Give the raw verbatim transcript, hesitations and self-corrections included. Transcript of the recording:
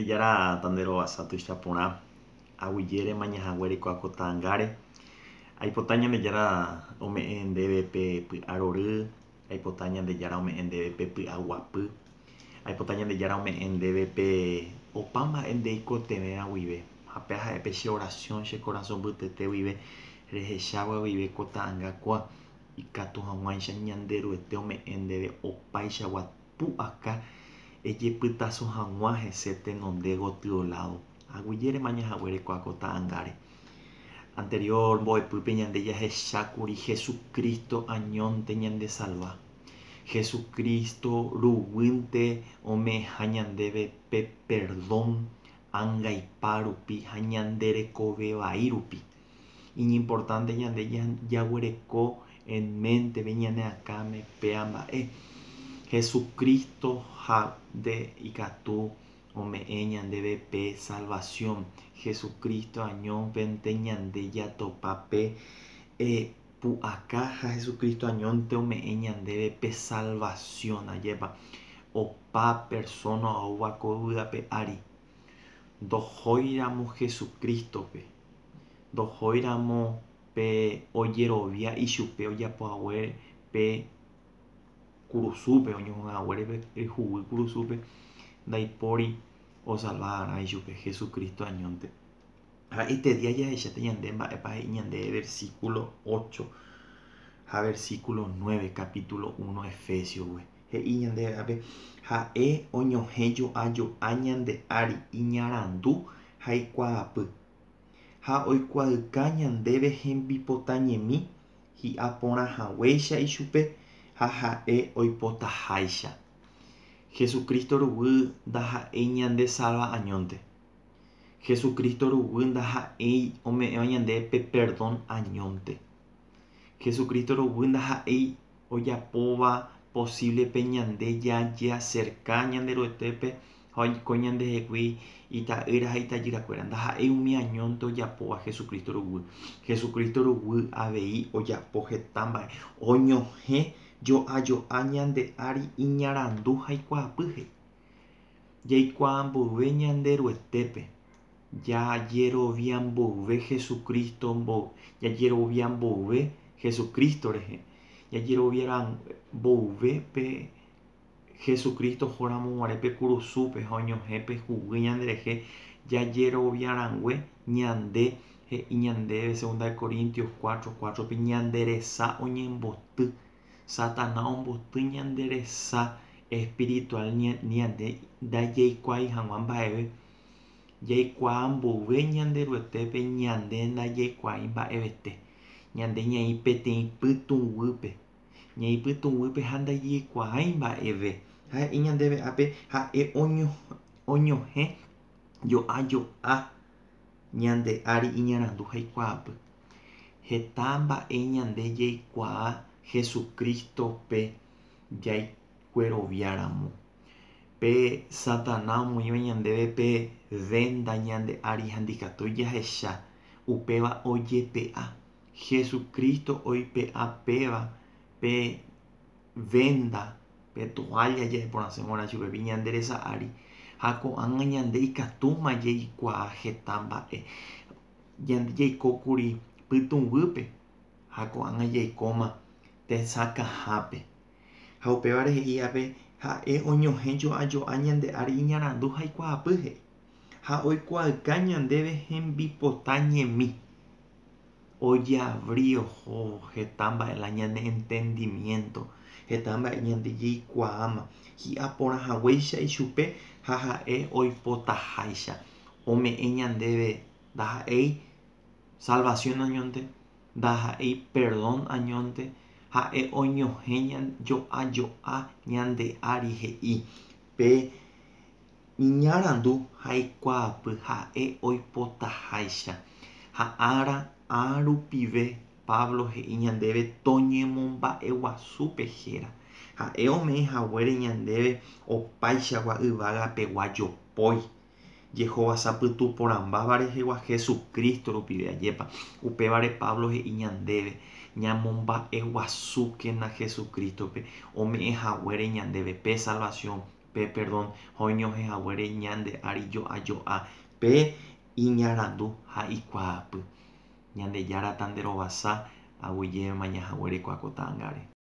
Ñandejára Tandero Asa tuichaporã aguyére mañahaguére ko'akotãngáre. Aipota Ñandejára ome'ẽ ndéve pe py'a rory, aipota Ñandejára ome'ẽ ndéve pe py'a guapy, aipota Ñandejára ome'ẽ ndéve pe opa mba'e nde ikotevẽrã guive ha pe ha'épe che oración che corazón mbytete guive rehechávo guive ko ta'ãngakua ikatu hag̃uáicha ñande ryete ome'ẽ ndéve opaichagua pu'aka ejepytaso hag̃ua hese tenonde gotyo lado aguyére mañahaguére ko'akotãngáre. Anterior mbo'epýpe ñande jahechákuri Jesucristo añónte ñande salva. Jesucristo rug̃uýnte ome'ẽha ñandéve pe perdón ãngaipa rupi ha ñande rekove vai rupi. Iñimportante ñande jaguereko en menteve ñaneakãme péa mba'e. Jesucristo ha nde ikatu ome'ẽ ñandéve pe salvación. Jesucristo añóvente ñande jatopa pe e pu'aka ha Jesucristo añónte ome'ẽ ñandéve pe salvación ajépa opa persona oúva ko yvyrape ári. Ndohóiramo Jesucristope, ndohóiramo pe ojerovia ichupe ojapohaguére pe kurusúpe oñohõaguére pe huvy kurusúpe ndaipóri osalvara'ã ichupe Jesucristo añónte. Ha itédia jahecháte ñande mba'épa he'i ñande versículo ocho ha versículo nueve capítulo uno Efesios he'i ñandévape ha'e oñohẽjoajoa ñande ári iñarandu ha ikuaapy ha oikuaa'yka ñandéve hembipotañemi hi'a porãhaguéicha ichupe ha ha'e oipotaháicha. Jesucristo rug̃uy ndaha'éi ñande salva añónte. Jesucristo rug̃uy ndaha'éi ome'ẽva ñandéve pe perdón añónte. Jesucristo rug̃uy ndaha'éi ojapóva posible pe ñande jajeacerca ñande ryguetépe ha oiko ñandehegui ita'ýra ha itajýrakuéra ndaha'éi umi añónte ojapóva Jesucristo rug̃uy. Jesucristo rug̃uy avei ojapo heta mba'e oñohẽjoajoa ñande ári iñarandu ha ikuaapýhe. Jaikuaa mboyve ñande ryguetépe jajerovia mboyve Jesucristo mbo jajerovia mboyve Jesucristo rehe jajerovia mboyve pe Jesucristo hóramoguare pe kurusúpe ha oñohẽ pe huvy ñanderehe jajeroviarangue ñande he'i ñandéve segunda de Corintios cuatro cuatro pe ñande resa oñemboty. Satana omboty ñande resa espiritual ñande ndajaikuái hag̃ua mba'eve jaikuaa mboyve ñande ryguetépe ñande ndajaikuái mba'evete ñande ñaĩ peteĩ pytũnguýpe ñaĩ pytũnguýpe ha ndajaikuaái mba'eve ha he'i ñandéve ápe ha'e oñohẽjoajoa ñande ári iñarandu ha ikuaapy. Heta mba'e ñande jaikuaa Jesucristope jaikueroviáramo pe Satana omoĩva ñandéve pe venda ñande ári handikatúi jahecha upéva ojepe'a. Jesucristo oipe'a péva pe venda pe toalla jeporãsemora chupe ñande resa ári ha ko'ág̃a ñande ikatúma jaikuaa heta mba'e ñande jaikókuri pytũnguýpe ha ko'ág̃a jaikóma tesakãhápe ha upévare he'i ápe ha'e oñohẽjoajoa ñande ári iñarandu ha ikuaapýhe ha oikuaa'yka ñandéve hembipotañemi ojeavrí oho heta mba'e la ñane entendimiento heta mba'e ñande jaikuaáma hi'a porãhaguéicha ichupe ha ha'e oipotaháicha ome'ẽ ñandéve ndaha'éi salvación añónte ndaha'éi perdón añónte ha'e oñohẽjoajoa ñande ári he'i pe iñarandu ha ikuaapy ha'e oipotaháicha ha ára árupive Pablo he'i ñandéve toñemomba'eguasúpe héra ha'e ome'ẽhaguére ñandéve opaichagua yvagapegua jopói jehova sapytu porãmbáva rehegua Jesucristo rupive ajépa upévare Pablo he'i ñandéve ñamomba'eguasúkena Jesucristope ome'ẽhaguére ñandéve pe salvación pe perdón ha oñohẽhaguére ñande ári jo'ajo'a pe iñarandu ha ikuaapy Ñandejára tanderovasa aguyjéma ñahague reiko akotã ángare.